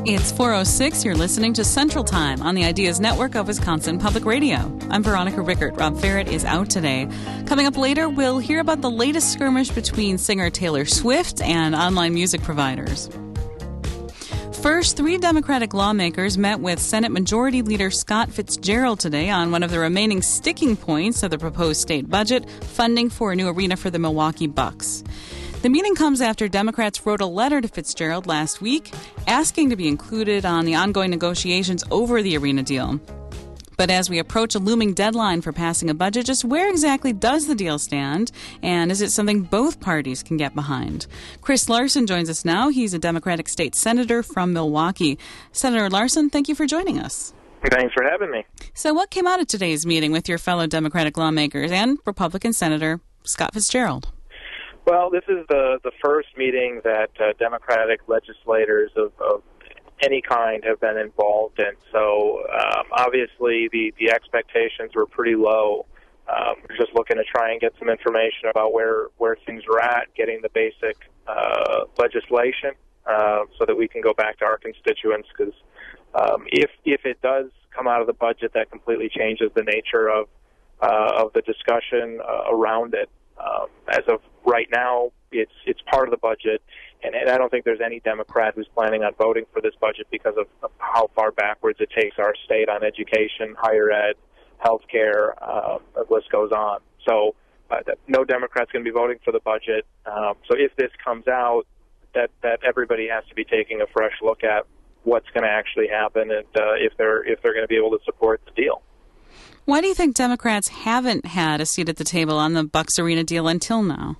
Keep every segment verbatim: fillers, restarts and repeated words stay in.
It's four oh six. You're listening to Central Time on the Ideas Network of Wisconsin Public Radio. I'm Veronica Rickert. Rob Ferret is out today. Coming up later, we'll hear about the latest skirmish between singer Taylor Swift and online music providers. First, three Democratic lawmakers met with Senate Majority Leader Scott Fitzgerald today on one of the remaining sticking points of the proposed state budget, funding for a new arena for the Milwaukee Bucks. The meeting comes after Democrats wrote a letter to Fitzgerald last week asking to be included on the ongoing negotiations over the arena deal. But as we approach a looming deadline for passing a budget, just where exactly does the deal stand? And is it something both parties can get behind? Chris Larson joins us now. He's a Democratic state senator from Milwaukee. Senator Larson, thank you for joining us. Thanks for having me. So what came out of today's meeting with your fellow Democratic lawmakers and Republican Senator Scott Fitzgerald? Well, this is the, the first meeting that uh, Democratic legislators of, of any kind have been involved in. So um, obviously the, the expectations were pretty low. Um, we're just looking to try and get some information about where, where things are at, getting the basic uh, legislation uh, so that we can go back to our constituents. Because um, if, if it does come out of the budget, that completely changes the nature of, uh, of the discussion uh, around it. Um, as of right now, it's it's part of the budget, and, and I don't think there's any Democrat who's planning on voting for this budget because of, of how far backwards it takes our state on education, higher ed, health care, uh, the list goes on. So uh, that, no Democrat's going to be voting for the budget. Um, so if this comes out, that, that everybody has to be taking a fresh look at what's going to actually happen and uh, if they're if they're going to be able to support the deal. Why do you think Democrats haven't had a seat at the table on the Bucks Arena deal until now?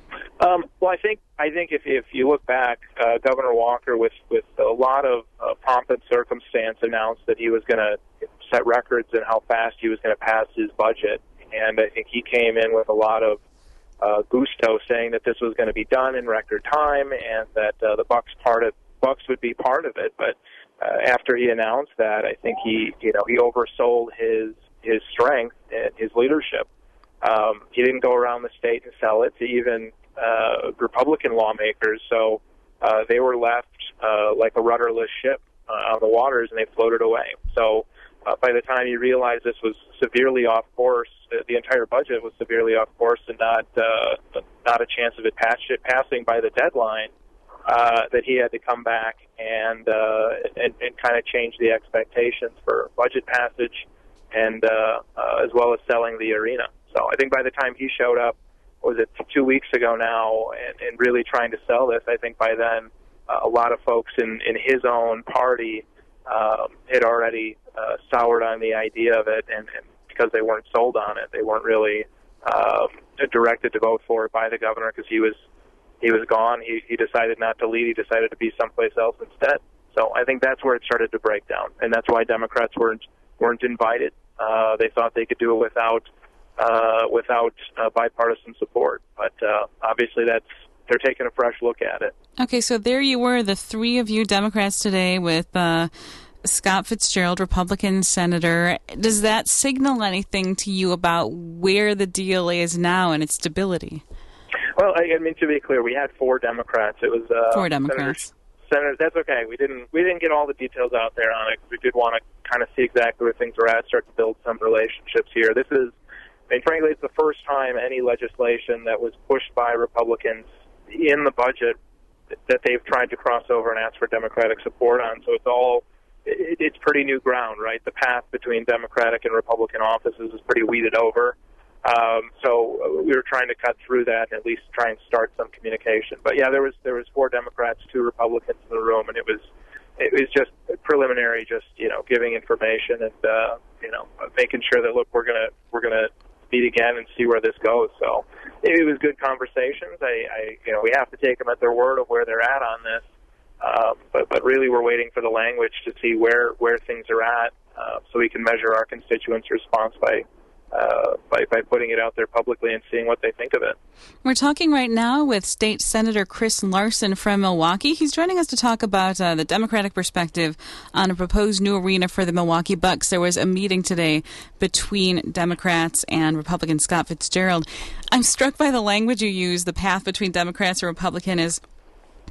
Um, well, I think I think if, if you look back, uh, Governor Walker, with, with a lot of uh, pomp and circumstance, announced that he was going to set records in how fast he was going to pass his budget. And I think he came in with a lot of uh, gusto, saying that this was going to be done in record time and that uh, the Bucks part of Bucks would be part of it. But uh, after he announced that, I think he you know he oversold his his strength and his leadership. Um, he didn't go around the state and sell it to even uh, Republican lawmakers, so uh, they were left uh, like a rudderless ship uh, on the waters, and they floated away. So uh, by the time you realize this was severely off course, the entire budget was severely off course and not uh, not a chance of it pass- passing by the deadline, uh, that he had to come back and, uh, and, and kind of change the expectations for budget passage, and uh, uh, as well as selling the arena. So I think by the time he showed up, what was it, two weeks ago now, and, and really trying to sell this, I think by then uh, a lot of folks in, in his own party um, had already uh, soured on the idea of it, and, and because they weren't sold on it, they weren't really um, directed to vote for it by the governor because he was he was gone. He, he decided not to lead. He decided to be someplace else instead. So I think that's where it started to break down, and that's why Democrats weren't weren't invited. Uh, they thought they could do it without uh, without uh, bipartisan support, but uh, obviously that's they're taking a fresh look at it. Okay, so there you were, the three of you Democrats today with uh, Scott Fitzgerald, Republican senator. Does that signal anything to you about where the deal is now and its stability? Well, I, I mean, to be clear, we had four Democrats. It was uh, four Democrats. Senators. Senators, that's okay. We didn't we didn't get all the details out there on it. We did want to kind of see exactly where things are at, start to build some relationships here. This is, I mean, frankly, it's the first time any legislation that was pushed by Republicans in the budget that they've tried to cross over and ask for Democratic support on. So it's all, it, it's pretty new ground, right? The path between Democratic and Republican offices is pretty weeded over. Um, so we were trying to cut through that and at least try and start some communication. But yeah, there was there was four Democrats, two Republicans in the room, and it was it was just preliminary, just you know, giving information and uh, you know, making sure that look, we're gonna we're gonna meet again and see where this goes. So it was good conversations. I, I you know, we have to take them at their word of where they're at on this. Um, but but really, we're waiting for the language to see where where things are at, uh, so we can measure our constituents' response by. Uh, by, by putting it out there publicly and seeing what they think of it. We're talking right now with State Senator Chris Larson from Milwaukee. He's joining us to talk about uh, the Democratic perspective on a proposed new arena for the Milwaukee Bucks. There was a meeting today between Democrats and Republican Scott Fitzgerald. I'm struck by the language you use. The path between Democrats and Republican is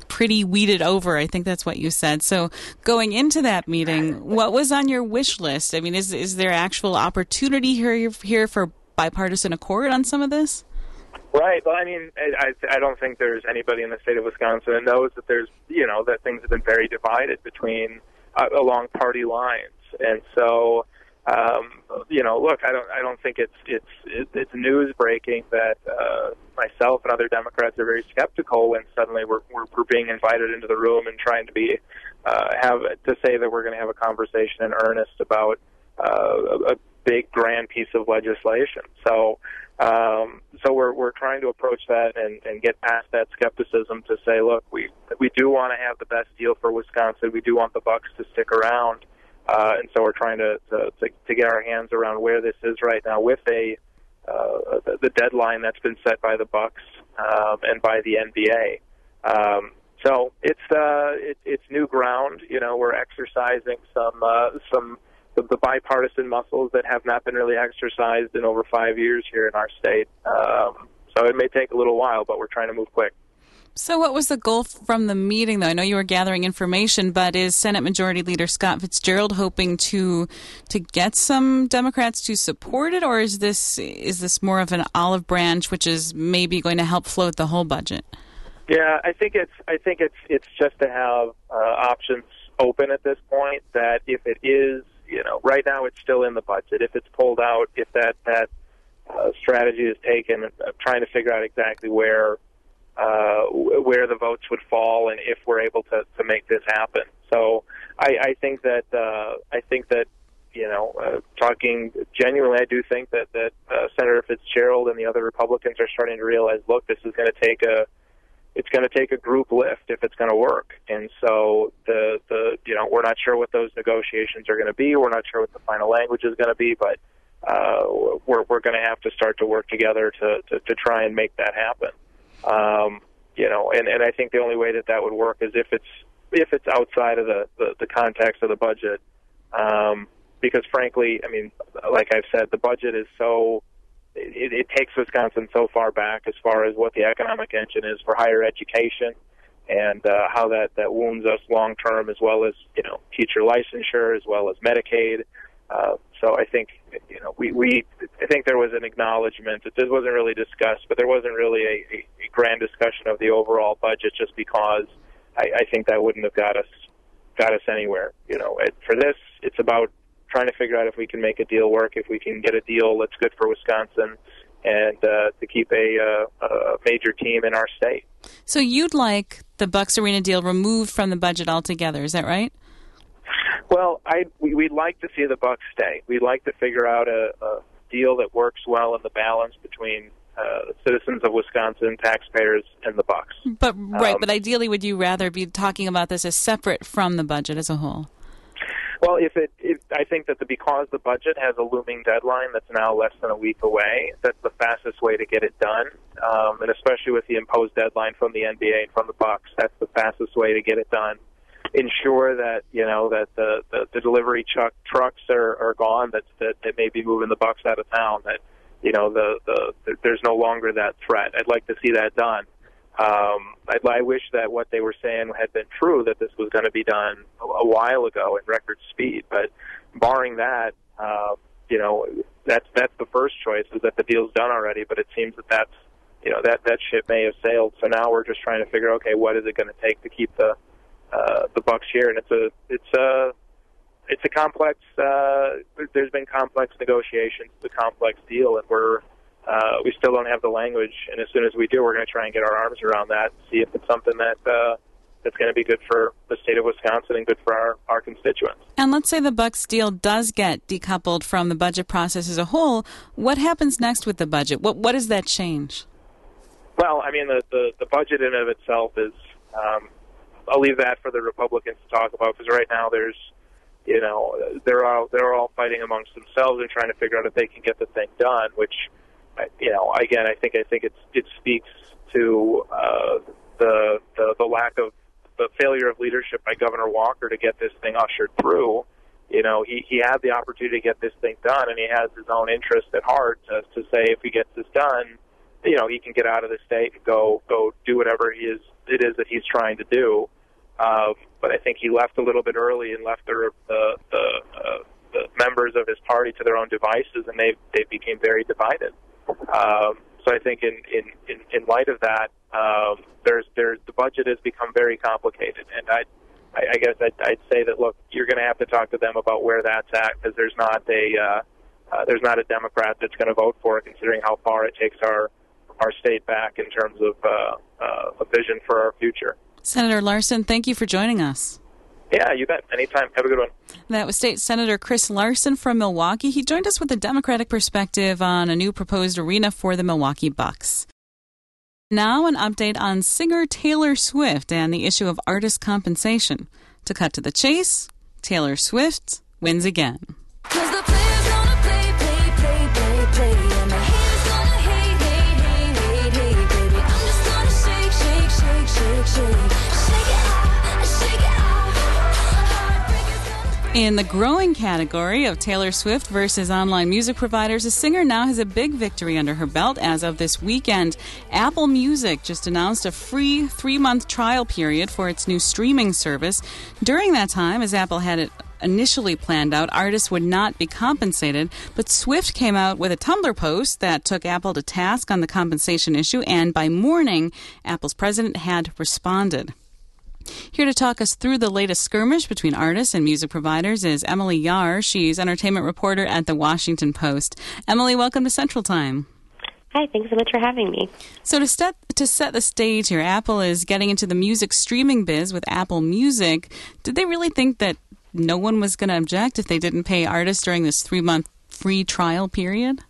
pretty weeded over. I think that's what you said. So going into that meeting, what was on your wish list? I mean, is is there actual opportunity here here for bipartisan accord on some of this? Right. Well, I mean, I, I don't think there's anybody in the state of Wisconsin that knows that there's, you know, that things have been very divided between uh, along party lines, and so, um, you know, look, I don't, I don't think it's it's it's news breaking that uh, myself and other Democrats are very skeptical when suddenly we're we're, we're being invited into the room and trying to be uh, have to say that we're going to have a conversation in earnest about uh, a big grand piece of legislation. So. Um, so we're we're trying to approach that and, and get past that skepticism to say, look, we we do want to have the best deal for Wisconsin. We do want the Bucks to stick around, uh, and so we're trying to, to to get our hands around where this is right now with a uh, the, the deadline that's been set by the Bucks um, and by the N B A. Um, so it's uh, it, it's new ground. You know, we're exercising some uh, some. The, the bipartisan muscles that have not been really exercised in over five years here in our state. Um, so it may take a little while, but we're trying to move quick. So what was the goal from the meeting, though? I know you were gathering information, but is Senate Majority Leader Scott Fitzgerald hoping to to get some Democrats to support it, or is this is this more of an olive branch, which is maybe going to help float the whole budget? Yeah, I think it's I think it's it's just to have uh, options open at this point. That if it is. You know, right now it's still in the budget. If it's pulled out, if that that uh, strategy is taken, uh, trying to figure out exactly where uh, where the votes would fall and if we're able to, to make this happen. So I, I think that uh, I think that you know, uh, talking genuinely, I do think that that uh, Senator Fitzgerald and the other Republicans are starting to realize, look, this is going to take a it's going to take a group lift if it's going to work. And so the, the, you know, we're not sure what those negotiations are going to be. We're not sure what the final language is going to be, but uh, we're, we're going to have to start to work together to, to, to try and make that happen. Um, you know, and, and I think the only way that that would work is if it's, if it's outside of the, the, the context of the budget. Um, because frankly, I mean, like I've said, the budget is so, It, it takes Wisconsin so far back as far as what the economic engine is for higher education and uh, how that, that wounds us long term, as well as, you know, teacher licensure, as well as Medicaid. Uh, so I think, you know, we, we I think there was an acknowledgement that this wasn't really discussed, but there wasn't really a, a, a grand discussion of the overall budget, just because I, I think that wouldn't have got us got us anywhere. You know, it, for this, it's about trying to figure out if we can make a deal work, if we can get a deal that's good for Wisconsin, and uh, to keep a, uh, a major team in our state. So you'd like the Bucks Arena deal removed from the budget altogether, is that right? Well, I we, we'd like to see the Bucks stay. We'd like to figure out a, a deal that works well in the balance between uh, citizens of Wisconsin, taxpayers, and the Bucks. But right, um, but ideally, would you rather be talking about this as separate from the budget as a whole? Well, if it, if, I think that the, because the budget has a looming deadline that's now less than a week away, that's the fastest way to get it done, um, and especially with the imposed deadline from the N B A and from the Bucks, that's the fastest way to get it done. Ensure that you know that the, the, the delivery truck trucks are, are gone, that, that that may be moving the Bucks out of town. That you know the, the there's no longer that threat. I'd like to see that done. Um, I, I wish that what they were saying had been true, that this was going to be done a, a while ago in record speed. But barring that, uh, you know, that's that's the first choice, is that the deal's done already. But it seems that that's, you know, that that ship may have sailed. So now we're just trying to figure, okay, what is it going to take to keep the uh, the Bucks here? And it's a it's a it's a complex. Uh, there's been complex negotiations, it's a complex deal, and we're. Uh, we still don't have the language, and as soon as we do, we're going to try and get our arms around that, see if it's something that uh, that's going to be good for the state of Wisconsin and good for our, our constituents. And let's say the Bucks deal does get decoupled from the budget process as a whole. What happens next with the budget? What what does that change? Well, I mean, the, the, the budget in and of itself is, um, I'll leave that for the Republicans to talk about, because right now there's, you know, they're all, they're all fighting amongst themselves and trying to figure out if they can get the thing done, which, you know, again, I think I think it's, it speaks to uh, the, the the lack of the failure of leadership by Governor Walker to get this thing ushered through. You know, he, he had the opportunity to get this thing done, and he has his own interest at heart to, to say if he gets this done, you know, he can get out of the state and go go do whatever he is it is that he's trying to do. Uh, but I think he left a little bit early and left the the, the, uh, the members of his party to their own devices, and they they became very divided. Um, so I think in, in, in, in light of that, um, there's there's the budget has become very complicated, and I I, I guess I'd, I'd say that look, you're going to have to talk to them about where that's at, because there's not a uh, uh, there's not a Democrat that's going to vote for it, considering how far it takes our our state back in terms of uh, uh, a vision for our future. Senator Larson, thank you for joining us. Yeah, you bet. Anytime. Have a good one. That was State Senator Chris Larson from Milwaukee. He joined us with a Democratic perspective on a new proposed arena for the Milwaukee Bucks. Now an update on singer Taylor Swift and the issue of artist compensation. To cut to the chase, Taylor Swift wins again. 'Cause the players gonna play, play, play, play, play, and the haters gonna hate, hate, hate, hate, hate, baby. I'm just gonna shake, shake, shake, shake, shake, shake it off, shake it off. Heartbreakers gonna... In the growing category of Taylor Swift versus online music providers, the singer now has a big victory under her belt as of this weekend. Apple Music just announced a free three-month trial period for its new streaming service. During that time, as Apple had it initially planned out, artists would not be compensated, but Swift came out with a Tumblr post that took Apple to task on the compensation issue, and by morning, Apple's president had responded. Here to talk us through the latest skirmish between artists and music providers is Emily Yar. She's entertainment reporter at The Washington Post. Emily, welcome to Central Time. Hi, thanks so much for having me. So to set to set the stage here, Apple is getting into the music streaming biz with Apple Music. Did they really think that no one was going to object if they didn't pay artists during this three-month free trial period?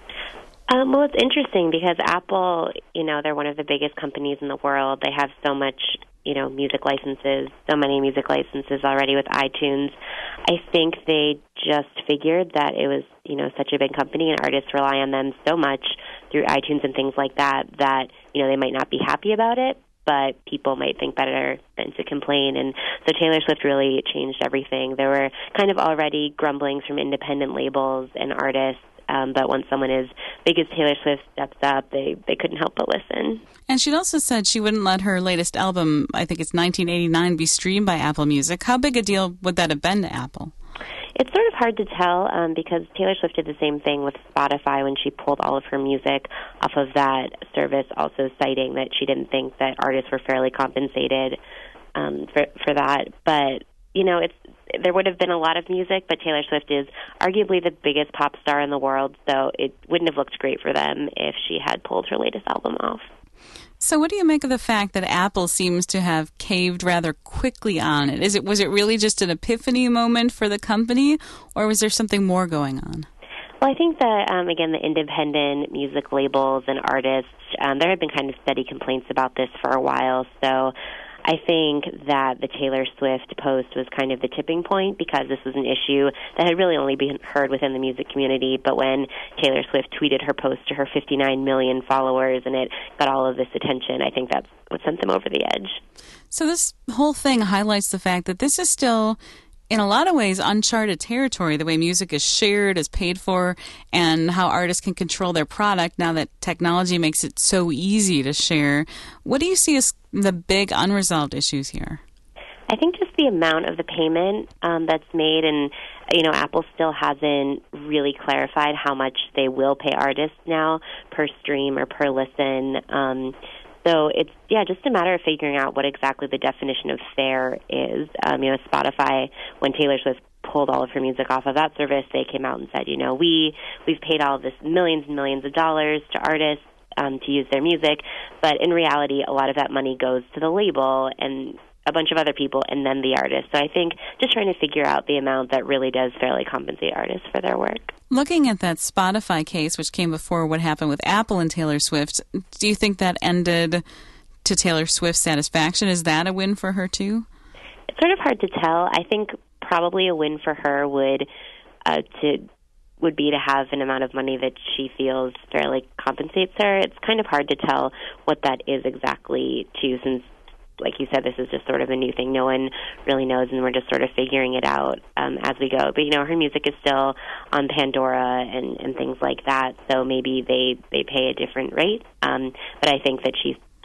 Um, well, it's interesting because Apple, you know, they're one of the biggest companies in the world. They have so much, you know, music licenses, so many music licenses already with iTunes. I think they just figured that it was, you know, such a big company and artists rely on them so much through iTunes and things like that that, you know, they might not be happy about it, but people might think better than to complain. And so Taylor Swift really changed everything. There were kind of already grumblings from independent labels and artists, um, but once someone as big as Taylor Swift steps up, they, they couldn't help but listen. And she'd also said she wouldn't let her latest album, I think it's nineteen eighty-nine, be streamed by Apple Music. How big a deal would that have been to Apple? It's sort of hard to tell um, because Taylor Swift did the same thing with Spotify when she pulled all of her music off of that service, also citing that she didn't think that artists were fairly compensated um, for, for that. But, you know, it's there would have been a lot of music, but Taylor Swift is arguably the biggest pop star in the world, so it wouldn't have looked great for them if she had pulled her latest album off. So what do you make of the fact that Apple seems to have caved rather quickly on it? Is it was it really just an epiphany moment for the company, or was there something more going on? Well, I think that, um, again, the independent music labels and artists, um, there have been kind of steady complaints about this for a while, so I think that the Taylor Swift post was kind of the tipping point because this was an issue that had really only been heard within the music community. But when Taylor Swift tweeted her post to her fifty-nine million followers and it got all of this attention, I think that's what sent them over the edge. So this whole thing highlights the fact that this is still, in a lot of ways, uncharted territory, the way music is shared, is paid for, and how artists can control their product now that technology makes it so easy to share. What do you see as the big unresolved issues here? I think just the amount of the payment um, that's made, and, you know, Apple still hasn't really clarified how much they will pay artists now per stream or per listen. Um So it's, yeah, just a matter of figuring out what exactly the definition of fair is. Um, you know, Spotify, when Taylor Swift pulled all of her music off of that service, they came out and said, you know, we, we've paid all of this millions and millions of dollars to artists um, to use their music, but in reality, a lot of that money goes to the label and a bunch of other people and then the artist. So I think just trying to figure out the amount that really does fairly compensate artists for their work. Looking at that Spotify case, which came before what happened with Apple and Taylor Swift, do you think that ended to Taylor Swift's satisfaction? Is that a win for her, too? It's sort of hard to tell. I think probably a win for her would uh, to would be to have an amount of money that she feels fairly compensates her. It's kind of hard to tell what that is exactly, too, since, like you said, this is just sort of a new thing. No one really knows, and we're just sort of figuring it out um, as we go. But, you know, her music is still on Pandora and, and things like that, so maybe they, they pay a different rate. Um, but I think that she's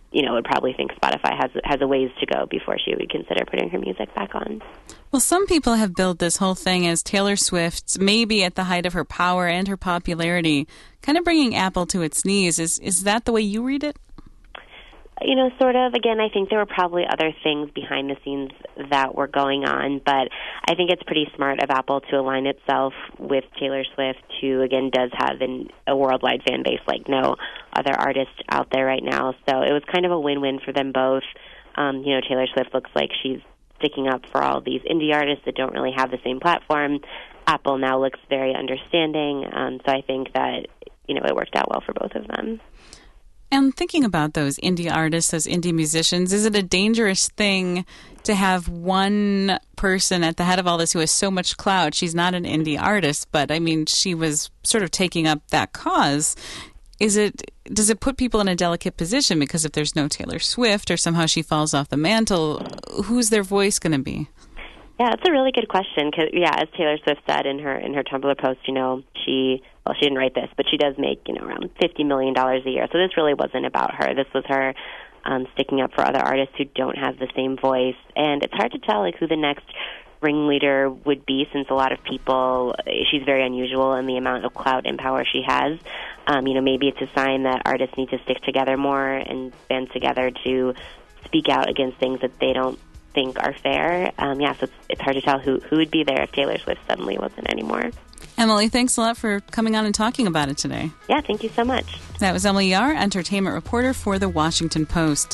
you know, would probably think Spotify has has a ways to go before she would consider putting her music back on. Well, some people have billed this whole thing as Taylor Swift, maybe at the height of her power and her popularity, kind of bringing Apple to its knees. Is is that the way you read it? You know, sort of. Again, I think there were probably other things behind the scenes that were going on, but I think it's pretty smart of Apple to align itself with Taylor Swift, who, again, does have an, a worldwide fan base like no other artist out there right now. So it was kind of a win-win for them both. Um, you know, Taylor Swift looks like she's sticking up for all these indie artists that don't really have the same platform. Apple now looks very understanding, um, so I think that, you know, it worked out well for both of them. And thinking about those indie artists, those indie musicians, is it a dangerous thing to have one person at the head of all this who has so much clout? She's not an indie artist, but I mean, she was sort of taking up that cause. Is it, does it put people in a delicate position? Because if there's no Taylor Swift or somehow she falls off the mantle, who's their voice going to be? Yeah, that's a really good question. Cause, yeah, as Taylor Swift said in her in her Tumblr post, you know, she well, she didn't write this, but she does make, you know, around fifty million dollars a year. So this really wasn't about her. This was her um, sticking up for other artists who don't have the same voice. And it's hard to tell, like, who the next ringleader would be, since a lot of people, she's very unusual in the amount of clout and power she has. Um, you know, maybe it's a sign that artists need to stick together more and band together to speak out against things that they don't think are fair. Um, yeah, so it's, it's hard to tell who, who would be there if Taylor Swift suddenly wasn't anymore. Emily, thanks a lot for coming on and talking about it today. Yeah, thank you so much. That was Emily Yar, entertainment reporter for The Washington Post.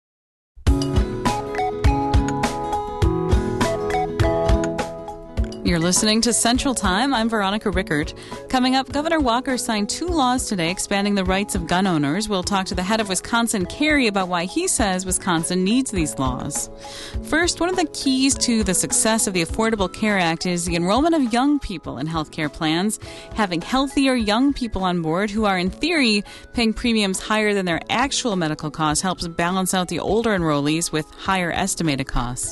You're listening to Central Time. I'm Veronica Rickert. Coming up, Governor Walker signed two laws today expanding the rights of gun owners. We'll talk to the head of Wisconsin Carry about why he says Wisconsin needs these laws. First, one of the keys to the success of the Affordable Care Act is the enrollment of young people in health care plans. Having healthier young people on board who are, in theory, paying premiums higher than their actual medical costs helps balance out the older enrollees with higher estimated costs.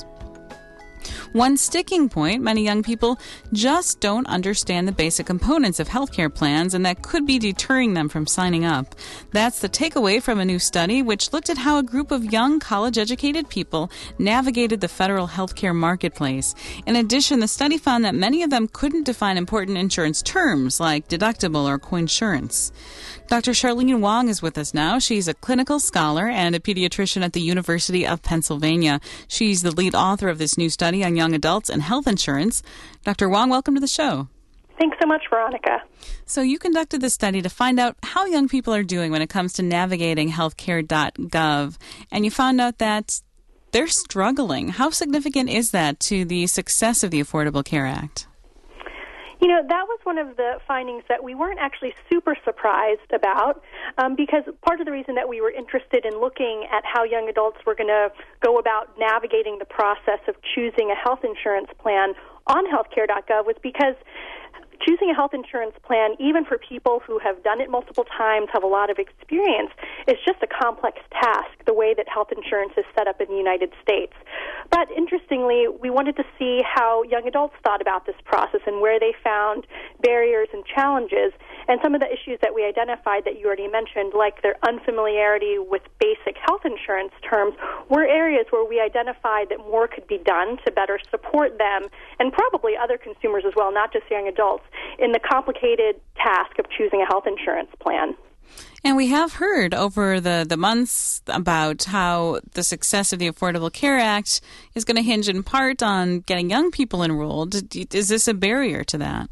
One sticking point, many young people just don't understand the basic components of healthcare plans, and that could be deterring them from signing up. That's the takeaway from a new study which looked at how a group of young college-educated people navigated the federal healthcare marketplace. In addition, the study found that many of them couldn't define important insurance terms like deductible or coinsurance. Doctor Charlene Wong is with us now. She's a clinical scholar and a pediatrician at the University of Pennsylvania. She's the lead author of this new study on young adults and health insurance. Doctor Wong, welcome to the show. Thanks so much, Veronica. So you conducted this study to find out how young people are doing when it comes to navigating healthcare dot gov, and you found out that they're struggling. How significant is that to the success of the Affordable Care Act? You know, that was one of the findings that we weren't actually super surprised about, um, because part of the reason that we were interested in looking at how young adults were going to go about navigating the process of choosing a health insurance plan on healthcare dot gov was because choosing a health insurance plan, even for people who have done it multiple times, have a lot of experience, is just a complex task, the way that health insurance is set up in the United States. But interestingly, we wanted to see how young adults thought about this process and where they found barriers and challenges. And some of the issues that we identified that you already mentioned, like their unfamiliarity with basic health insurance terms, were areas where we identified that more could be done to better support them, and probably other consumers as well, not just young adults, in the complicated task of choosing a health insurance plan. And we have heard over the, the months about how the success of the Affordable Care Act is going to hinge in part on getting young people enrolled. Is this a barrier to that?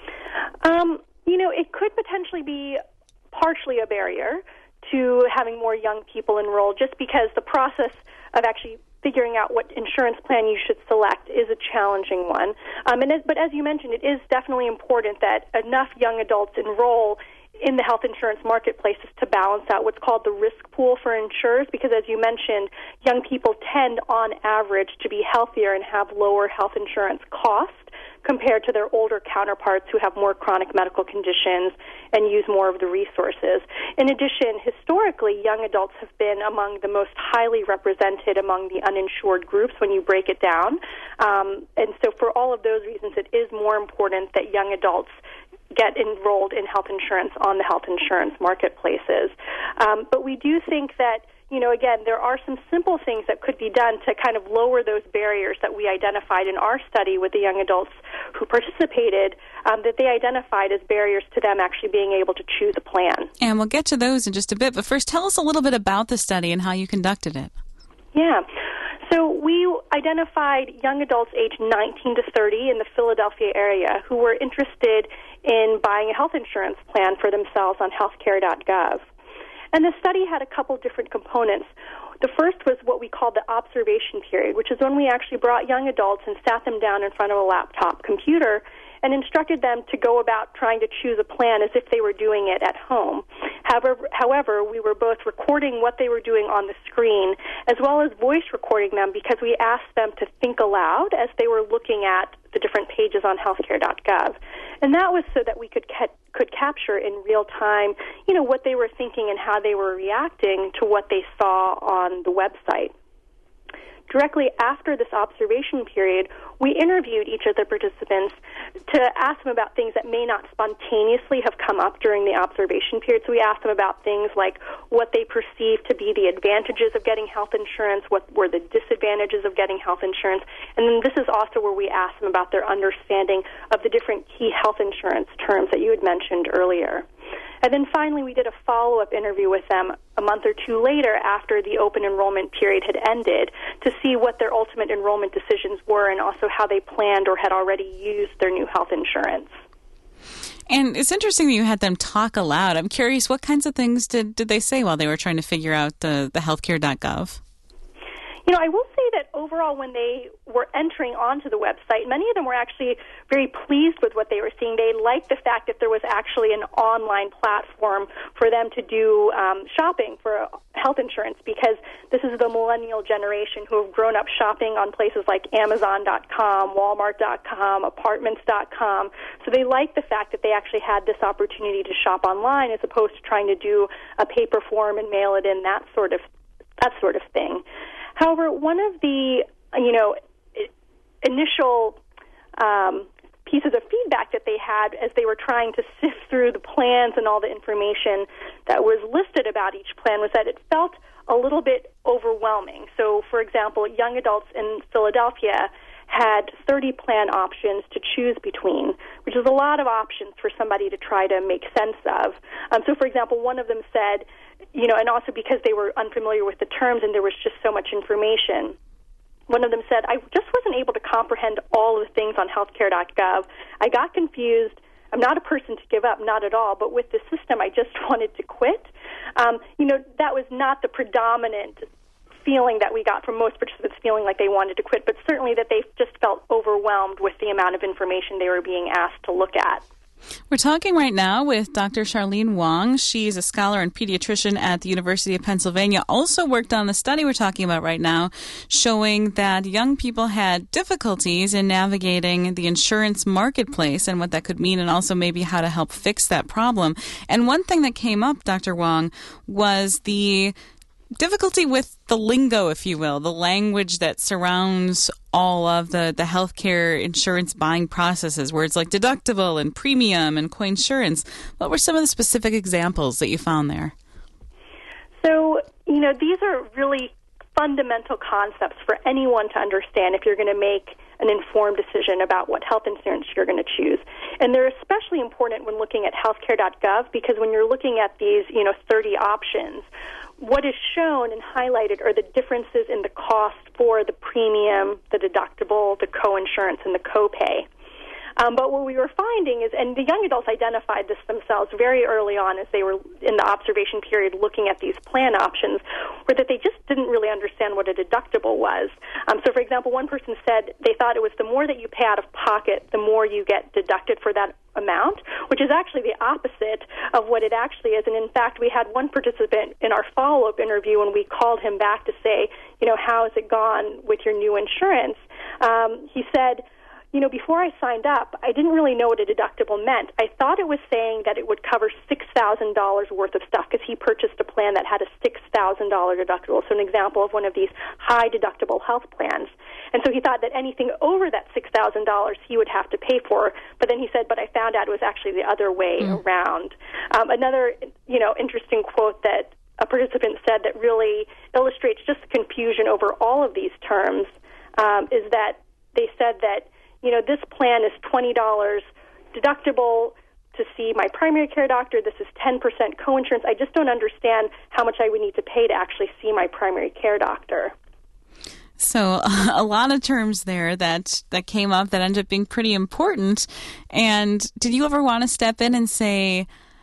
Um, you know, it could potentially be partially a barrier to having more young people enrolled, just because the process of actually figuring out what insurance plan you should select is a challenging one. Um, and as, but as you mentioned, it is definitely important that enough young adults enroll in the health insurance marketplaces to balance out what's called the risk pool for insurers, because as you mentioned, young people tend on average to be healthier and have lower health insurance costs compared to their older counterparts who have more chronic medical conditions and use more of the resources. In addition, historically, young adults have been among the most highly represented among the uninsured groups when you break it down. Um, and so for all of those reasons, it is more important that young adults get enrolled in health insurance on the health insurance marketplaces. Um, but we do think that you know, again, there are some simple things that could be done to kind of lower those barriers that we identified in our study with the young adults who participated, um, that they identified as barriers to them actually being able to choose a plan. And we'll get to those in just a bit, but first tell us a little bit about the study and how you conducted it. Yeah. So we identified young adults aged nineteen to thirty in the Philadelphia area who were interested in buying a health insurance plan for themselves on healthcare dot gov. And the study had a couple different components. The first was what we called the observation period, which is when we actually brought young adults and sat them down in front of a laptop computer and instructed them to go about trying to choose a plan as if they were doing it at home. However, however, we were both recording what they were doing on the screen as well as voice recording them because we asked them to think aloud as they were looking at the different pages on healthcare dot gov. And that was so that we could ca- could capture in real time, you know, what they were thinking and how they were reacting to what they saw on the website. Directly after this observation period, we interviewed each of the participants to ask them about things that may not spontaneously have come up during the observation period. So we asked them about things like what they perceived to be the advantages of getting health insurance, what were the disadvantages of getting health insurance, and then this is also where we asked them about their understanding of the different key health insurance terms that you had mentioned earlier. And then finally, we did a follow-up interview with them a month or two later after the open enrollment period had ended to see what their ultimate enrollment decisions were and also how they planned or had already used their new health insurance. And it's interesting that you had them talk aloud. I'm curious, what kinds of things did, did they say while they were trying to figure out the, the healthcare dot gov? You know, I will say that overall when they were entering onto the website, many of them were actually very pleased with what they were seeing. They liked the fact that there was actually an online platform for them to do um, shopping for health insurance because this is the millennial generation who have grown up shopping on places like Amazon dot com, Walmart dot com, Apartments dot com. So they liked the fact that they actually had this opportunity to shop online as opposed to trying to do a paper form and mail it in, that sort of that sort of thing. However, one of the, you know, initial um, pieces of feedback that they had as they were trying to sift through the plans and all the information that was listed about each plan was that it felt a little bit overwhelming. So, for example, young adults in Philadelphia had thirty plan options to choose between, which is a lot of options for somebody to try to make sense of. Um, so, for example, one of them said, you know, and also because they were unfamiliar with the terms and there was just so much information, one of them said, I just wasn't able to comprehend all of the things on healthcare dot gov. I got confused. I'm not a person to give up, not at all, but with the system, I just wanted to quit. Um, you know, that was not the predominant feeling that we got from most participants, feeling like they wanted to quit, but certainly that they just felt overwhelmed with the amount of information they were being asked to look at. We're talking right now with Doctor Charlene Wong. She's a scholar and pediatrician at the University of Pennsylvania, also worked on the study we're talking about right now, showing that young people had difficulties in navigating the insurance marketplace and what that could mean, and also maybe how to help fix that problem. And one thing that came up, Doctor Wong, was the difficulty with the lingo, if you will, the language that surrounds all of the, the healthcare insurance buying processes, words like deductible and premium and coinsurance. What were some of the specific examples that you found there? So, you know, these are really fundamental concepts for anyone to understand if you're going to make an informed decision about what health insurance you're going to choose. And they're especially important when looking at healthcare dot gov because when you're looking at these, you know, thirty options, what is shown and highlighted are the differences in the cost for the premium, the deductible, the coinsurance, and the copay. Um, but what we were finding is, and the young adults identified this themselves very early on as they were in the observation period looking at these plan options, were that they just didn't really understand what a deductible was. Um, so, for example, one person said they thought it was the more that you pay out of pocket, the more you get deducted for that amount, which is actually the opposite of what it actually is. And in fact, we had one participant in our follow-up interview when we called him back to say, you know, how has it gone with your new insurance? Um, he said, you know, before I signed up, I didn't really know what a deductible meant. I thought it was saying that it would cover six thousand dollars worth of stuff because he purchased a plan that had a six thousand dollars deductible, so an example of one of these high deductible health plans. And so he thought that anything over that six thousand dollars he would have to pay for. But then he said, but I found out it was actually the other way mm. around. Um, another, you know, interesting quote that a participant said that really illustrates just the confusion over all of these terms um, is that they said that, you know, this plan is twenty dollars deductible to see my primary care doctor. This is ten percent coinsurance. I just don't understand how much I would need to pay to actually see my primary care doctor. So a lot of terms there that, that came up that ended up being pretty important. And did you ever want to step in and say,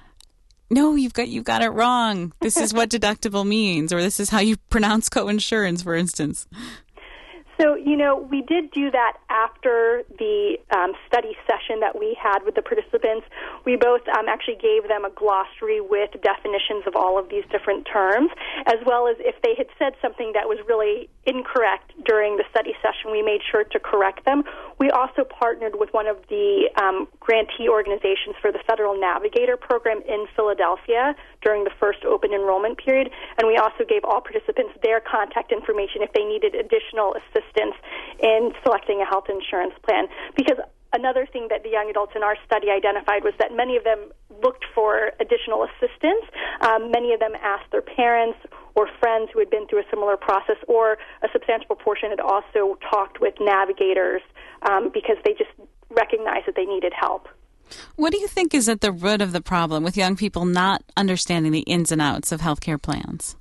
no, you've got you've got it wrong. This is what deductible means, or this is how you pronounce coinsurance, for instance? So, you know, we did do that after the um, study session that we had with the participants. We both um, actually gave them a glossary with definitions of all of these different terms, as well as if they had said something that was really incorrect during the study session, we made sure to correct them. We also partnered with one of the um, grantee organizations for the Federal Navigator Program in Philadelphia during the first open enrollment period, and we also gave all participants their contact information if they needed additional assistance in selecting a health insurance plan. Because another thing that the young adults in our study identified was that many of them looked for additional assistance. Um, many of them asked their parents or friends who had been through a similar process, or a substantial proportion had also talked with navigators um, because they just recognized that they needed help. What do you think is at the root of the problem with young people not understanding the ins and outs of healthcare plans?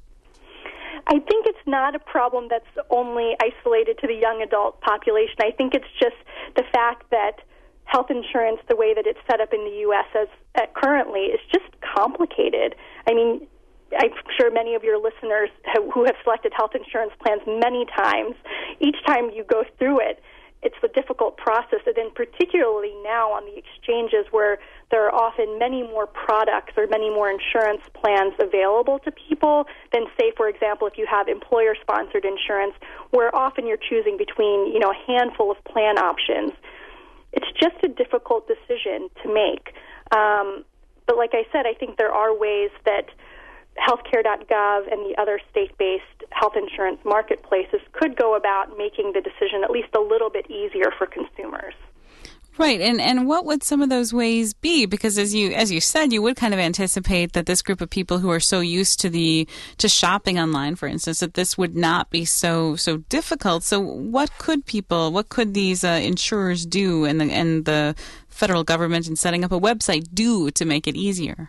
I think it's not a problem that's only isolated to the young adult population. I think it's just the fact that health insurance, the way that it's set up in the U S as uh, currently, is just complicated. I mean, I'm sure many of your listeners have, who have selected health insurance plans many times, each time you go through it, it's a difficult process, and then particularly now on the exchanges where there are often many more products or many more insurance plans available to people than, say, for example, if you have employer-sponsored insurance, where often you're choosing between, you know, a handful of plan options. It's just a difficult decision to make. Um, but like I said, I think there are ways that healthcare dot gov and the other state-based health insurance marketplaces could go about making the decision at least a little bit easier for consumers. Right, and and what would some of those ways be? Because as you as you said, you would kind of anticipate that this group of people who are so used to the to shopping online, for instance, that this would not be so so difficult. So, what could people, what could these uh, insurers do, and the and the federal government in setting up a website do to make it easier?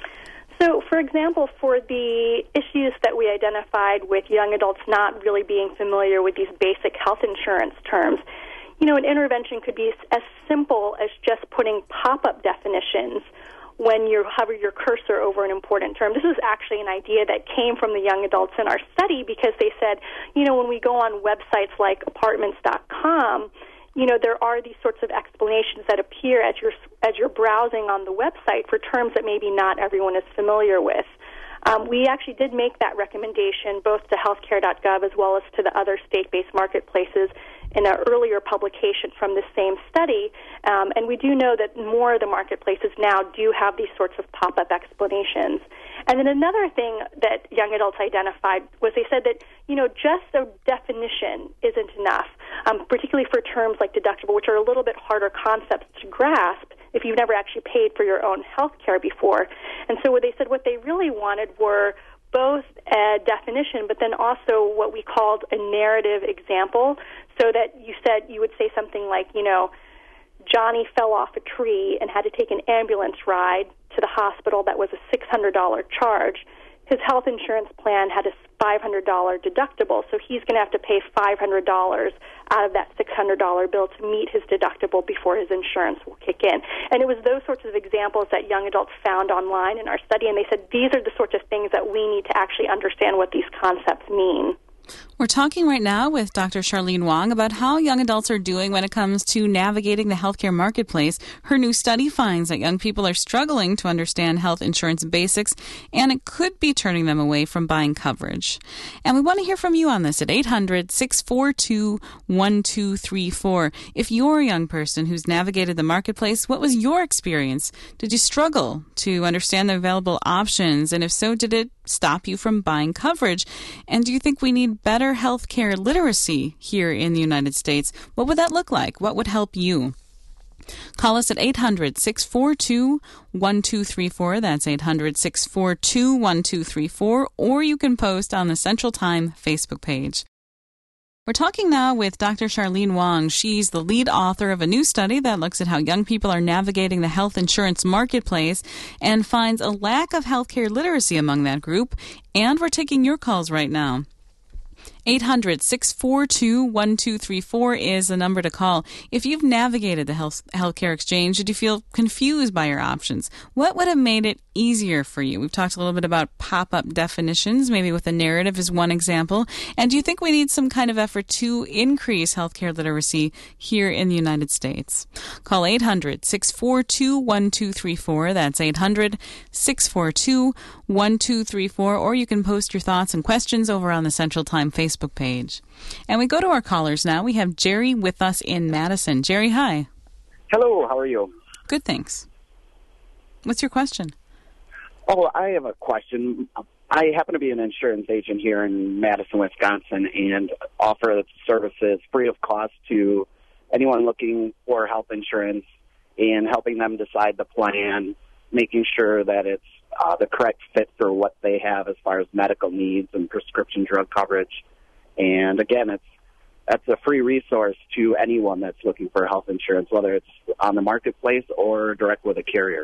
So, for example, for the issues that we identified with young adults not really being familiar with these basic health insurance terms, you know, an intervention could be as simple as just putting pop-up definitions when you hover your cursor over an important term. This is actually an idea that came from the young adults in our study because they said, you know, when we go on websites like apartments dot com, you know, there are these sorts of explanations that appear as you're, as you're browsing on the website for terms that maybe not everyone is familiar with. Um, we actually did make that recommendation both to healthcare dot gov as well as to the other state-based marketplaces in an earlier publication from the same study. Um, and we do know that more of the marketplaces now do have these sorts of pop-up explanations. And then another thing that young adults identified was they said that, you know, just a definition isn't enough, um, particularly for terms like deductible, which are a little bit harder concepts to grasp if you've never actually paid for your own health care before. And so what they said what they really wanted were both a definition, but then also what we called a narrative example, so that you said you would say something like, you know, Johnny fell off a tree and had to take an ambulance ride to the hospital. That was a six hundred dollars charge. His health insurance plan had a five hundred dollars deductible, so he's going to have to pay five hundred dollars out of that six hundred dollars bill to meet his deductible before his insurance will kick in. And it was those sorts of examples that young adults found online in our study, and they said these are the sorts of things that we need to actually understand what these concepts mean. We're talking right now with Doctor Charlene Wong about how young adults are doing when it comes to navigating the healthcare marketplace. Her new study finds that young people are struggling to understand health insurance basics, and it could be turning them away from buying coverage. And we want to hear from you on this at eight hundred, six four two, one two three four. If you're a young person who's navigated the marketplace, what was your experience? Did you struggle to understand the available options? And if so, did it stop you from buying coverage? And do you think we need better healthcare literacy here in the United States? What would that look like? What would help you? Call us at eight hundred, six four two, one two three four. That's eight hundred, six four two, one two three four. Or you can post on the Central Time Facebook page. We're talking now with Doctor Charlene Wong. She's the lead author of a new study that looks at how young people are navigating the health insurance marketplace and finds a lack of healthcare literacy among that group. And we're taking your calls right now. eight hundred, six four two, one two three four is the number to call. If you've navigated the health healthcare exchange, did you feel confused by your options? What would have made it easier for you? We've talked a little bit about pop-up definitions, maybe with a narrative is one example. And do you think we need some kind of effort to increase healthcare literacy here in the United States? Call eight hundred, six four two, one two three four. That's eight hundred, six four two, one two three four. Or you can post your thoughts and questions over on the Central Time Facebook page. And we go to our callers now. We have Jerry with us in Madison. Jerry, hi. Hello, how are you? Good, thanks. What's your question? Oh, I have a question. I happen to be an insurance agent here in Madison, Wisconsin, and offer services free of cost to anyone looking for health insurance and helping them decide the plan, making sure that it's uh, the correct fit for what they have as far as medical needs and prescription drug coverage. And again, it's that's a free resource to anyone that's looking for health insurance, whether it's on the marketplace or direct with a carrier.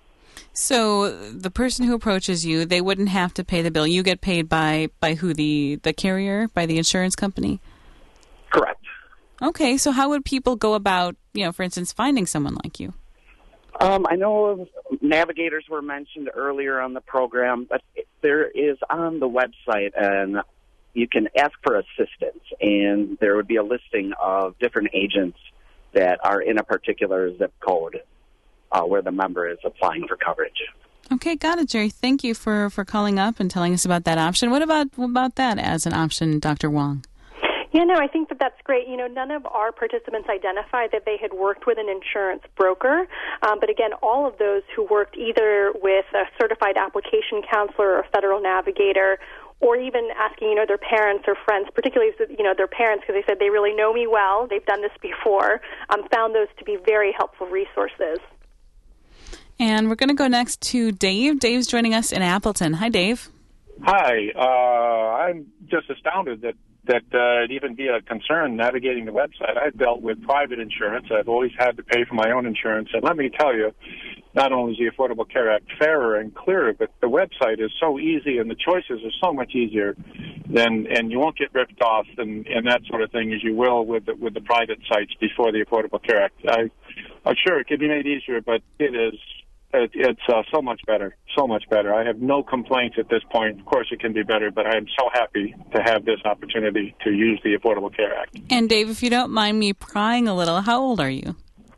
So the person who approaches you, they wouldn't have to pay the bill. You get paid by, by who, the, the carrier, by the insurance company? Correct. Okay, so how would people go about, you know, for instance, finding someone like you? Um, I know navigators were mentioned earlier on the program, but there is on the website, and you can ask for assistance, and there would be a listing of different agents that are in a particular zip code uh, where the member is applying for coverage. Okay, got it, Jerry. Thank you for, for calling up and telling us about that option. What about what about that as an option, Doctor Wong? Yeah, no, I think that that's great. You know, none of our participants identified that they had worked with an insurance broker. Um, but again, all of those who worked either with a certified application counselor or a federal navigator, or even asking, you know, their parents or friends, particularly, you know, their parents, because they said they really know me well, they've done this before, um, found those to be very helpful resources. And we're going to go next to Dave. Dave's joining us in Appleton. Hi, Dave. Hi. Uh, I'm just astounded that, that uh, it'd even be a concern navigating the website. I've dealt with private insurance. I've always had to pay for my own insurance. And let me tell you, not only is the Affordable Care Act fairer and clearer, but the website is so easy and the choices are so much easier than, and you won't get ripped off and, and that sort of thing as you will with the, with the private sites before the Affordable Care Act. I, I'm sure it could be made easier, but it is It, it's uh, so much better, so much better. I have no complaints at this point. Of course, it can be better, but I am so happy to have this opportunity to use the Affordable Care Act. And Dave, if you don't mind me prying a little, how old are you?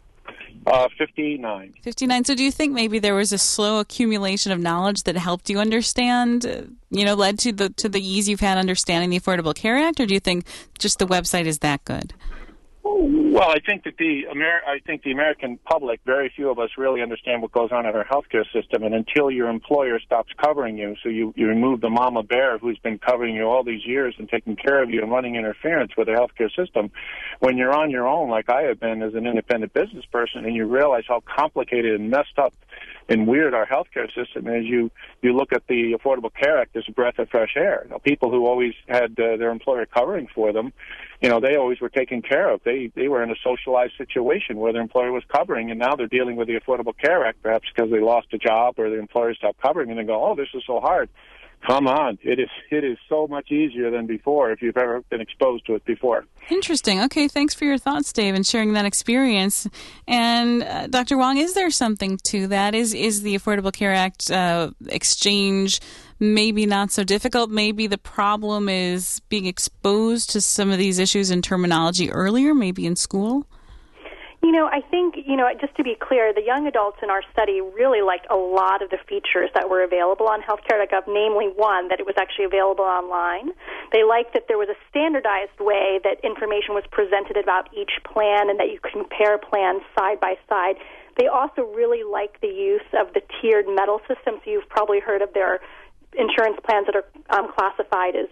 Uh, fifty-nine. fifty-nine. So do you think maybe there was a slow accumulation of knowledge that helped you understand, uh, you know, led to the to the ease you've had understanding the Affordable Care Act, or do you think just the website is that good? Well, I think that the Amer- I think the American public, very few of us really understand what goes on in our healthcare system, and until your employer stops covering you, so you, you remove the mama bear who's been covering you all these years and taking care of you and running interference with the healthcare system, when you're on your own, like I have been as an independent business person, and you realize how complicated and messed up and weird our healthcare system is, you you look at the Affordable Care Act as a breath of fresh air. You know, people who always had uh, their employer covering for them, you know, they always were taken care of. They they were in a socialized situation where their employer was covering, and now they're dealing with the Affordable Care Act, perhaps because they lost a job or the employer stopped covering, and they go, oh, this is so hard. Come on. It is it is so much easier than before if you've ever been exposed to it before. Interesting. Okay, thanks for your thoughts, Dave, and sharing that experience. And uh, Doctor Wong, is there something to that? Is is the Affordable Care Act uh, exchange maybe not so difficult? Maybe the problem is being exposed to some of these issues and terminology earlier, maybe in school? You know, I think, you know, just to be clear, the young adults in our study really liked a lot of the features that were available on healthcare dot gov, namely one, that it was actually available online. They liked that there was a standardized way that information was presented about each plan and that you could compare plans side by side. They also really liked the use of the tiered metal system. So you've probably heard of their insurance plans that are um, classified as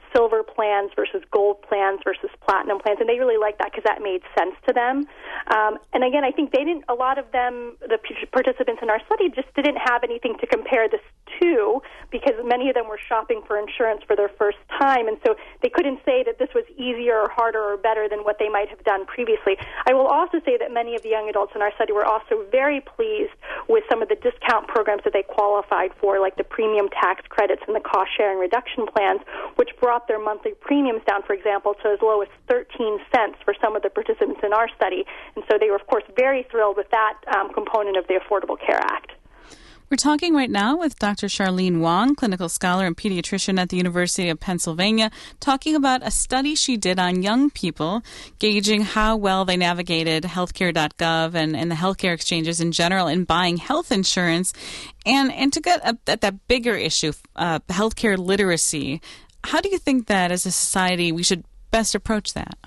silver plans versus gold plans versus platinum plans, and they really liked that because that made sense to them. Um, and again, I think they didn't. A lot of them, the p- participants in our study, just didn't have anything to compare this to because many of them were shopping for insurance for their first time, and so they couldn't say that this was easier or harder or better than what they might have done previously. I will also say that many of the young adults in our study were also very pleased with some of the discount programs that they qualified for, like the premium tax credits and the cost-sharing reduction plans, which brought their monthly premiums down, for example, to as low as thirteen cents for some of the participants in our study. And so they were, of course, very thrilled with that um, component of the Affordable Care Act. We're talking right now with Doctor Charlene Wong, clinical scholar and pediatrician at the University of Pennsylvania, talking about a study she did on young people, gauging how well they navigated healthcare dot gov and, and the healthcare exchanges in general in buying health insurance. And, and to get at that bigger issue, uh, healthcare literacy, how do you think that as a society we should best approach that?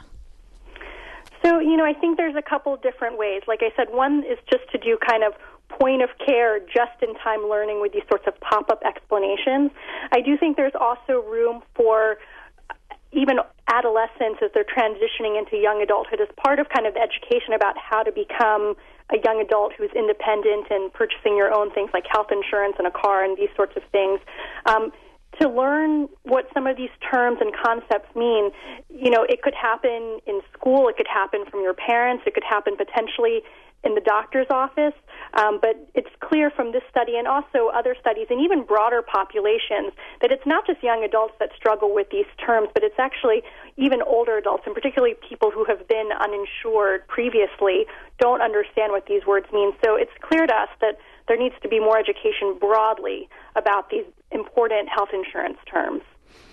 So, you know, I think there's a couple different ways. Like I said, one is just to do kind of point of care, just-in-time learning with these sorts of pop-up explanations. I do think there's also room for even adolescents as they're transitioning into young adulthood as part of kind of education about how to become a young adult who's independent and purchasing your own things like health insurance and a car and these sorts of things. Um, to learn what some of these terms and concepts mean, you know, it could happen in school, it could happen from your parents, it could happen potentially in the doctor's office, um, but it's clear from this study and also other studies and even broader populations that it's not just young adults that struggle with these terms, but it's actually even older adults, and particularly people who have been uninsured previously don't understand what these words mean. So it's clear to us that there needs to be more education broadly about these important health insurance terms.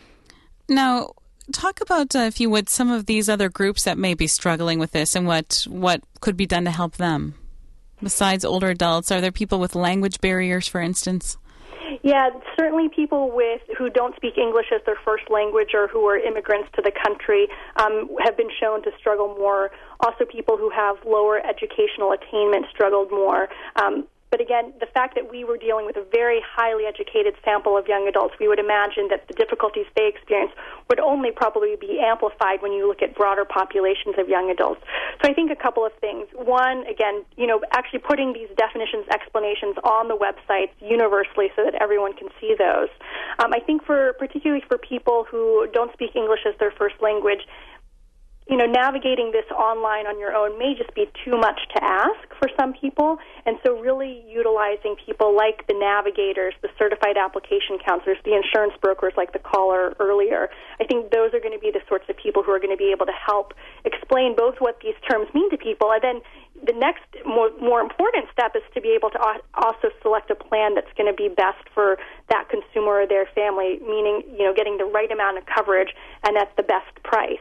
Now, talk about, uh, if you would, some of these other groups that may be struggling with this and what, what could be done to help them. Besides older adults, are there people with language barriers, for instance? Yeah, certainly people with who don't speak English as their first language or who are immigrants to the country um, have been shown to struggle more. Also, people who have lower educational attainment struggled more. Um, But again, the fact that we were dealing with a very highly educated sample of young adults, we would imagine that the difficulties they experience would only probably be amplified when you look at broader populations of young adults. So I think a couple of things. One, again, you know, actually putting these definitions, explanations on the websites universally so that everyone can see those. Um, I think for particularly for people who don't speak English as their first language, you know, navigating this online on your own may just be too much to ask for some people, and so really utilizing people like the navigators, the certified application counselors, the insurance brokers like the caller earlier. I think those are going to be the sorts of people who are going to be able to help explain both what these terms mean to people, and then the next more, more important step is to be able to also select a plan that's going to be best for that consumer or their family, meaning, you know, getting the right amount of coverage and at the best price.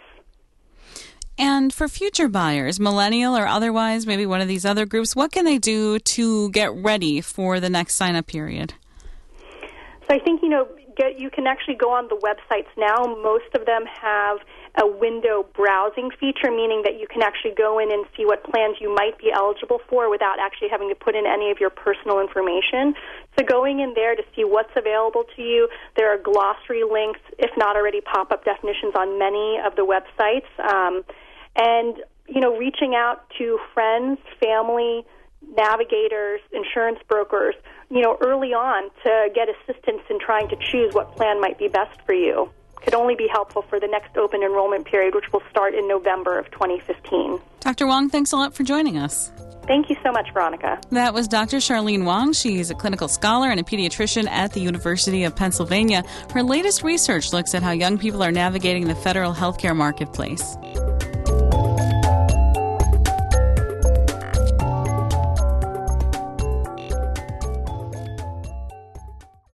And for future buyers, millennial or otherwise, maybe one of these other groups, what can they do to get ready for the next sign-up period? So I think, you know, get, you can actually go on the websites now. Most of them have a window browsing feature, meaning that you can actually go in and see what plans you might be eligible for without actually having to put in any of your personal information. So going in there to see what's available to you, there are glossary links, if not already pop-up definitions on many of the websites. Um, and, you know, reaching out to friends, family, navigators, insurance brokers, you know, early on to get assistance in trying to choose what plan might be best for you could only be helpful for the next open enrollment period, which will start in November of twenty fifteen. Doctor Wong, thanks a lot for joining us. Thank you so much, Veronica. That was Doctor Charlene Wong. She's a clinical scholar and a pediatrician at the University of Pennsylvania. Her latest research looks at how young people are navigating the federal healthcare marketplace.